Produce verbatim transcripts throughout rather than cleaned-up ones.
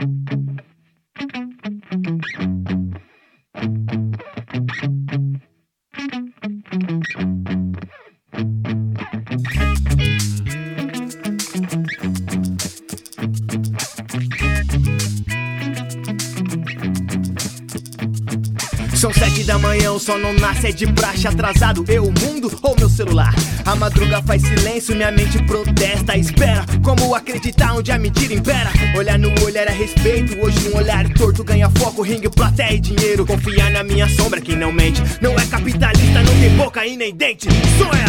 São sete da manhã, o sol não nasce, é de praxe atrasado. Eu, o mundo ou meu celular? A madruga faz silêncio, minha mente protesta, espera. Como acreditar onde a mentira impera? Olhar no olhar é respeito, hoje um olhar torto ganha foco, ringue, plateia e dinheiro. Confiar na minha sombra, quem não mente não é capitalista, não tem boca e nem dente. Sonha!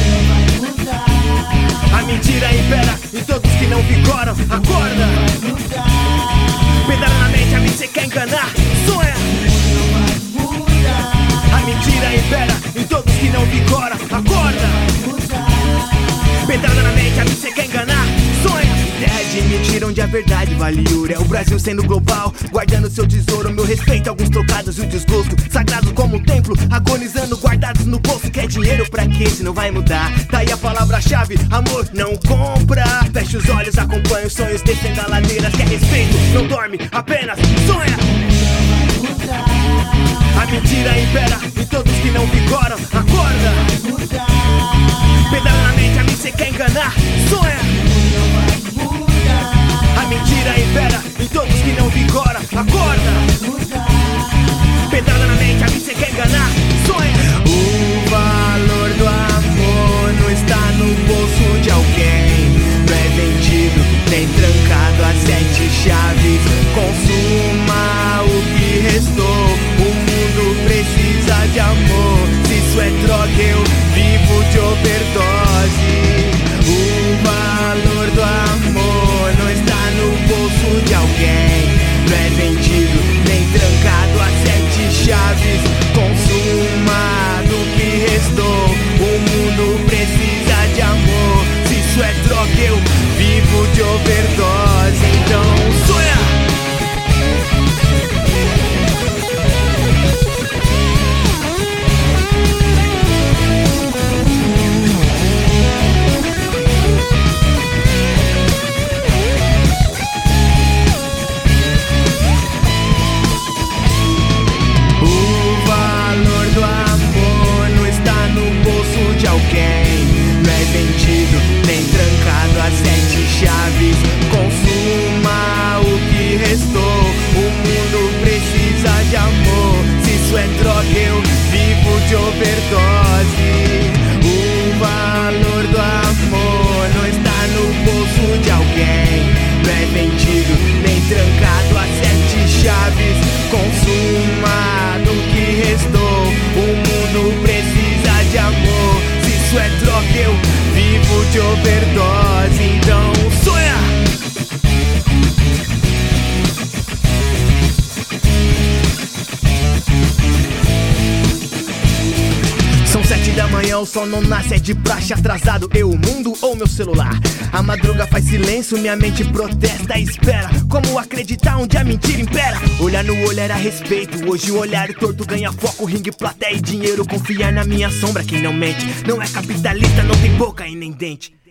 A mentira impera e todos que não vigoram, acorda! Pedala na mente, a mim cê quer enganar, sonha! A mentira impera em todos que não vigoram, acorda! Pedrada na mente, a mim cê quer enganar, sonha! Ideia de mentira onde a verdade vale ouro. É o Brasil sendo global, guardando seu tesouro. Meu respeito, alguns trocados e o desgosto, sagrado como um templo, agonizando, guardados no bolso. Quer dinheiro pra quê se não vai mudar? Tá aí a palavra-chave, amor não compra. Fecha os olhos, acompanha os sonhos, descendo a ladeira. Quer respeito, não dorme, apenas sonha! A mentira impera em todos que não vigoram, acorda! Pedala na mente, a mim cê quer enganar, sonha! A mentira impera em todos que não vigoram, acorda! Pedala na mente, a mim cê quer enganar, sonha! O valor do amor não está no bolso de alguém, não é vendido nem trancado a sete chaves. Consuma o que restou, o mundo precisa de amor. Se isso é droga, eu vivo de overdose. O valor do amor não está no bolso de alguém, não é vendido nem trancado a sete chaves. Consuma do que restou, o mundo precisa de amor. Se isso é droga, eu vivo de overdose. Então sonha! Não é vendido nem trancado a sete chaves. Consuma o que restou, o mundo precisa de amor. Se isso é droga, eu vivo de overdose. O valor do amor não está no bolso de alguém, não é vendido nem trancado a sete chaves. Consuma do que restou, o mundo precisa de amor. Isso é droga, eu vivo de overdose. Então sonha! São sete da manhã, o sol não nasce, é de praxe atrasado. Eu, o mundo ou meu celular? A madruga faz silêncio, minha mente protesta e espera. Como acreditar onde a mentira impera? Olhar no olhar a respeito, hoje o olhar torto ganha foco, ringue, plateia e dinheiro. Confiar na minha sombra, quem não mente não é capitalista, não tem boca e nem dente.